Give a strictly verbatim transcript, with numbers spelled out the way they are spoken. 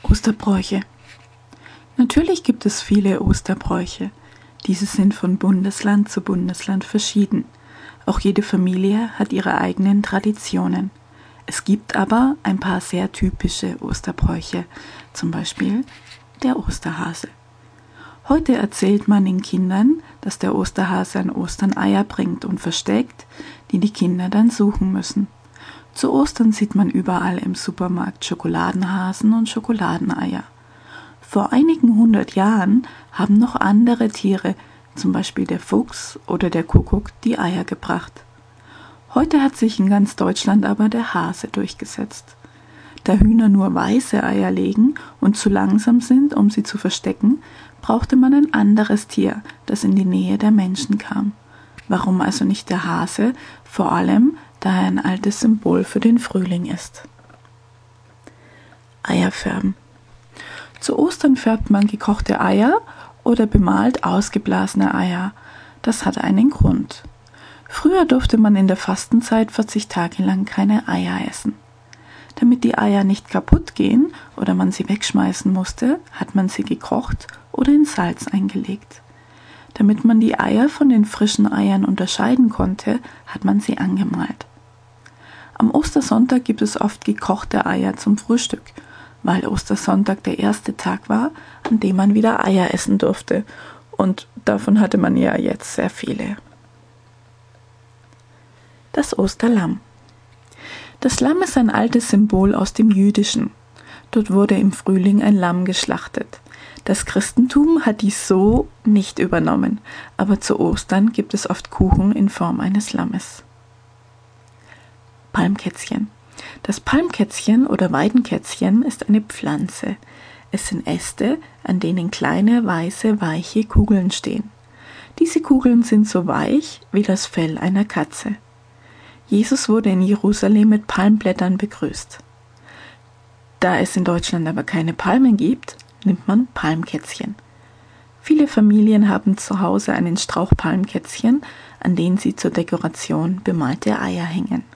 Osterbräuche. Natürlich gibt es viele Osterbräuche. Diese sind von Bundesland zu Bundesland verschieden. Auch jede Familie hat ihre eigenen Traditionen. Es gibt aber ein paar sehr typische Osterbräuche, zum Beispiel der Osterhase. Heute erzählt man den Kindern, dass der Osterhase an Ostern Eier bringt und versteckt, die die Kinder dann suchen müssen. Zu Ostern sieht man überall im Supermarkt Schokoladenhasen und Schokoladeneier. Vor einigen hundert Jahren haben noch andere Tiere, zum Beispiel der Fuchs oder der Kuckuck, die Eier gebracht. Heute hat sich in ganz Deutschland aber der Hase durchgesetzt. Da Hühner nur weiße Eier legen und zu langsam sind, um sie zu verstecken, brauchte man ein anderes Tier, das in die Nähe der Menschen kam. Warum also nicht der Hase? Vor allem, da er ein altes Symbol für den Frühling ist. Eier färben. Zu Ostern färbt man gekochte Eier oder bemalt ausgeblasene Eier. Das hat einen Grund. Früher durfte man in der Fastenzeit vierzig Tage lang keine Eier essen. Damit die Eier nicht kaputt gehen oder man sie wegschmeißen musste, hat man sie gekocht oder in Salz eingelegt. Damit man die Eier von den frischen Eiern unterscheiden konnte, hat man sie angemalt. Am Ostersonntag gibt es oft gekochte Eier zum Frühstück, weil Ostersonntag der erste Tag war, an dem man wieder Eier essen durfte. Und davon hatte man ja jetzt sehr viele. Das Osterlamm. Das Lamm ist ein altes Symbol aus dem Jüdischen. Dort wurde im Frühling ein Lamm geschlachtet. Das Christentum hat dies so nicht übernommen, aber zu Ostern gibt es oft Kuchen in Form eines Lammes. Palmkätzchen. Das Palmkätzchen oder Weidenkätzchen ist eine Pflanze. Es sind Äste, an denen kleine, weiße, weiche Kugeln stehen. Diese Kugeln sind so weich wie das Fell einer Katze. Jesus wurde in Jerusalem mit Palmblättern begrüßt. Da es in Deutschland aber keine Palmen gibt, nimmt man Palmkätzchen. Viele Familien haben zu Hause einen Strauch Palmkätzchen, an den sie zur Dekoration bemalte Eier hängen.